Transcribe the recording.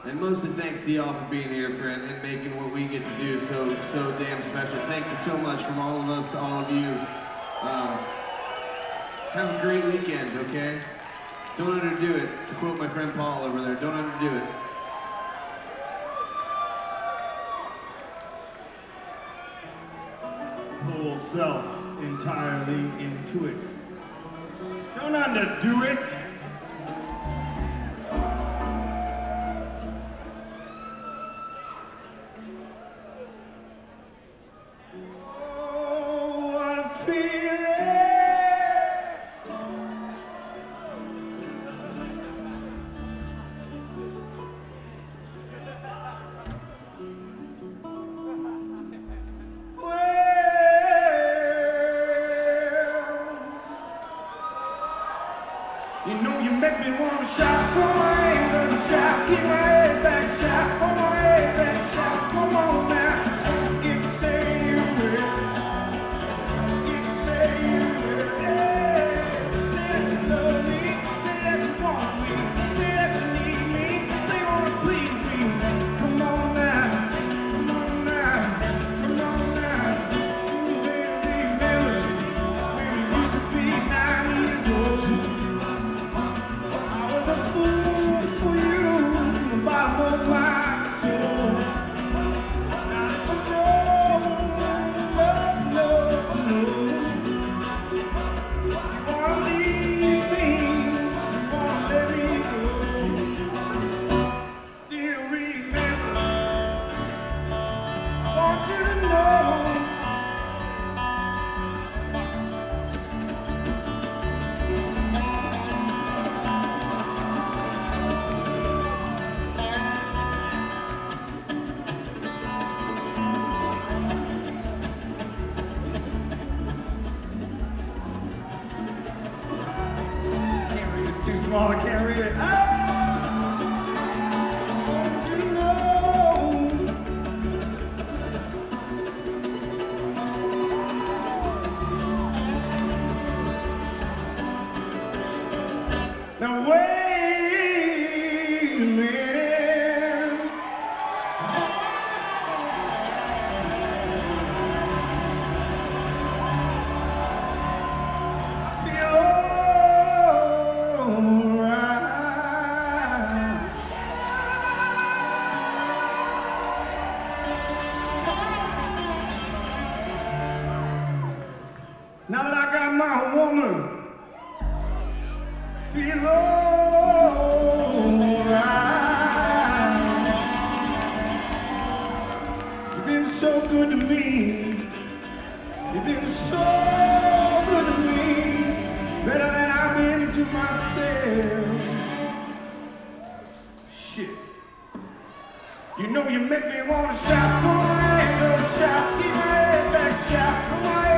And mostly thanks to y'all for being here, friend, and making what we get to do so damn special. Thank you so much from all of us to all of you. Have a great weekend, okay? Don't underdo it. To quote my friend Paul over there, don't underdo it. Whole self entirely into it. Don't underdo it. Oh, what a feeling. You know you make me wanna shout, throw my hands up and shout, keep my head back, shout, throw my head back, shout, come on now. Get to say you will, get to say you will, yeah. Say that you love me, say that you want me, say that you need me, say you wanna please me. Come on now, come on now, come on now. Remember when we used to be 9 years old. A fool for you from the bottom of my soul. Now that you know, you wanna leave me, you wanna let me go. Still remember, I want you to know. It's too small, I can't read it. Don't you know? Now wait a minute. I feel now that I got my woman, feel alright. You've been so good to me. You've been so good to me, better than I've been to myself. Shit. You know you make me wanna shout, throw my hands up, shout, keep my head back, shout, throw my